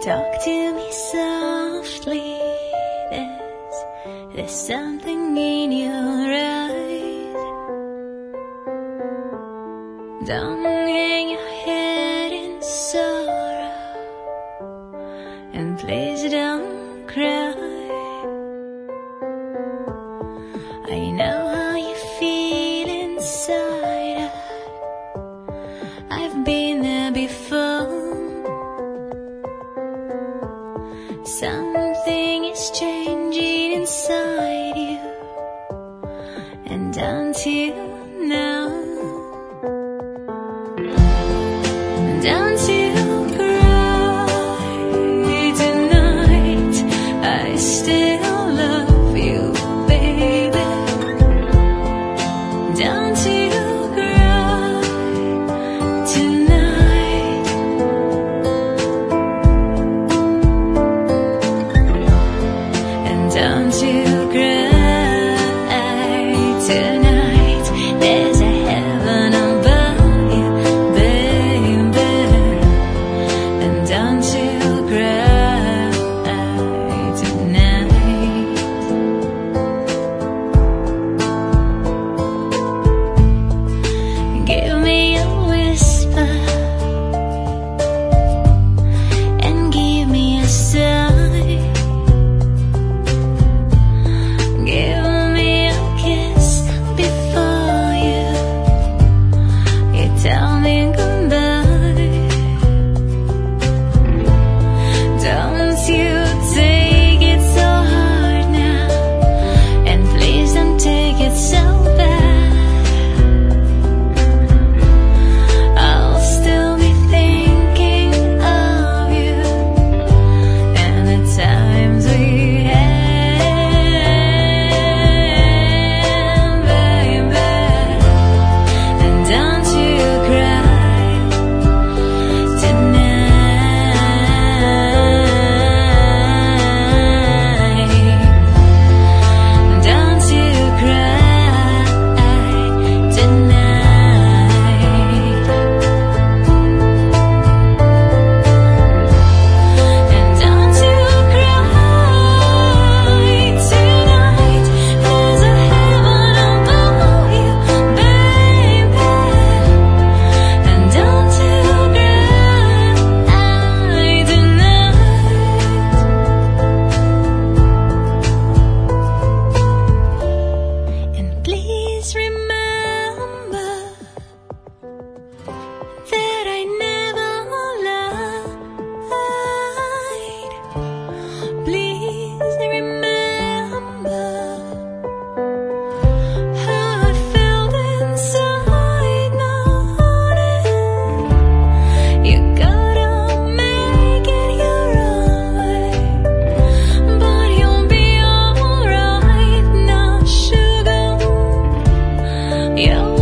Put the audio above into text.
Talk to me softly, there's something in your eyes. Don't hang your head in sorrow, and please don't cry. I know how you feel inside, I've been there before. Something is changing inside you, and don't you know? Don't you cry tonight, I still love you, baby. Don't you cry tonight. And don't you cry tonight, there's a heaven above you, baby. And don't you cry tonight. Give me a whisper and give me a sign. Give me a kiss before you tell me goodbye. Don't you take it so hard now, and please don't take it so bad. I'll still be thinking of you and the times we had, baby. And don't you cry tonight. Don't you cry tonight. And don't you cry tonight, there's a heaven above you, baby. And don't you cry tonight. And please remember that I never lied. Please remember how I felt inside. Now, you gotta make it your own way, but you'll be alright now, sugar. You'll